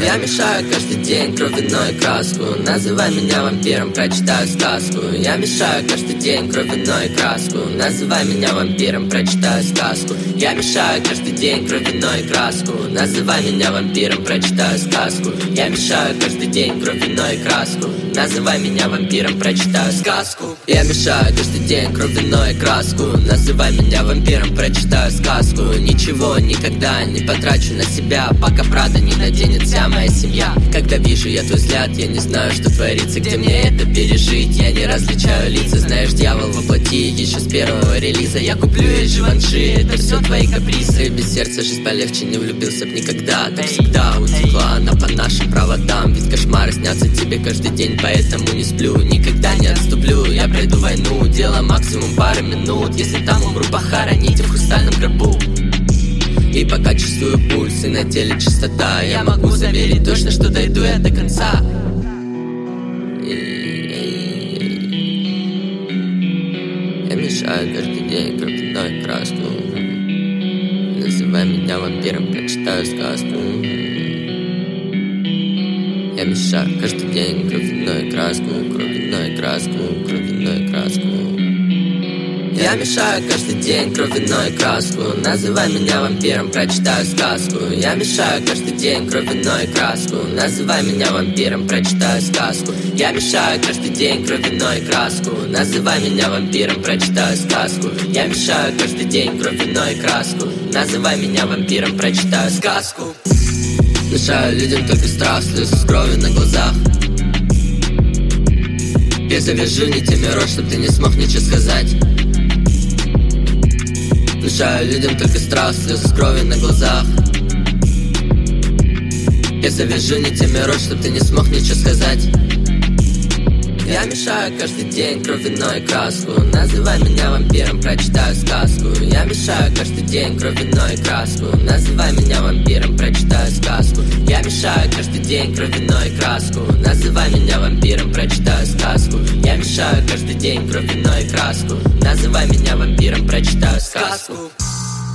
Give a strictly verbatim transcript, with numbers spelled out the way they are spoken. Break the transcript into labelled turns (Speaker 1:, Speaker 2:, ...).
Speaker 1: Я мешаю каждый день кровь, вино и краску. Называй меня вампиром, прочитаю сказку. Я мешаю каждый день кровь, вино и краску. Называй меня вампиром, прочитаю сказку. Я мешаю каждый день кровь, вино и краску. Называй меня вампиром, прочитаю сказку. Я мешаю каждый день кровь, вино и краску. Называй меня вампиром, прочитаю сказку. Я мешаю каждый день кровь, вино и краску. Называй меня вампиром, прочитаю сказку. Ничего никогда не потрачу на себя, пока правда не наденет вся моя семья. Когда вижу я твой взгляд, я не знаю, что творится, где мне это пережить. Я не различаю лица, знаешь, дьявол воплоти. Еще с первого релиза я куплю и Живанши. Это все твои капризы. Без сердца жизнь полегче, не влюбился б никогда. Так всегда утекла она по нашим проводам. Ведь кошмары снятся тебе каждый день, поэтому не сплю, никогда не отступлю. Я пройду войну, дело максимум пары минут. Если там умру, похороните в хрустальном гробу. И пока чувствую пульс и на теле чистота, я могу заверить точно, что дойду я до конца. Я мешаю каждый день кровь, вино и краску. Называй меня вампиром, прочитаю сказку. Я мешаю каждый день кровь, вино и краску. Кровь, вино и краску, кровь, вино и краску. Я мешаю каждый день кровь, вино и краску. Называй меня вампиром, прочитаю сказку. Я мешаю каждый день кровь, вино и краску. Называй меня вампиром, прочитаю сказку. Я мешаю каждый день кровь, вино и краску. Называй меня вампиром, прочитаю сказку. Я мешаю каждый день кровь, вино и краску. Называй меня вампиром, прочитаю сказку. Внушаю людям только страх, слезы с кровью на глазах. Я завяжу нитями рот, чтоб ты не смог ничего сказать. Внушаю людям только страх, слезы с кровью на глазах. Я завяжу нитями рот, чтоб ты не смог ничего сказать. Я мешаю каждый день кровь, вино и краску. Называй меня вампиром, прочитаю сказку. Я мешаю каждый день кровь, вино и краску. Называй меня вампиром, прочитаю сказку. Я мешаю каждый день кровь, вино и краску. Называй меня вампиром, прочитаю сказку. Я мешаю каждый день кровь, вино и краску. Называй меня вампиром, прочитаю сказку.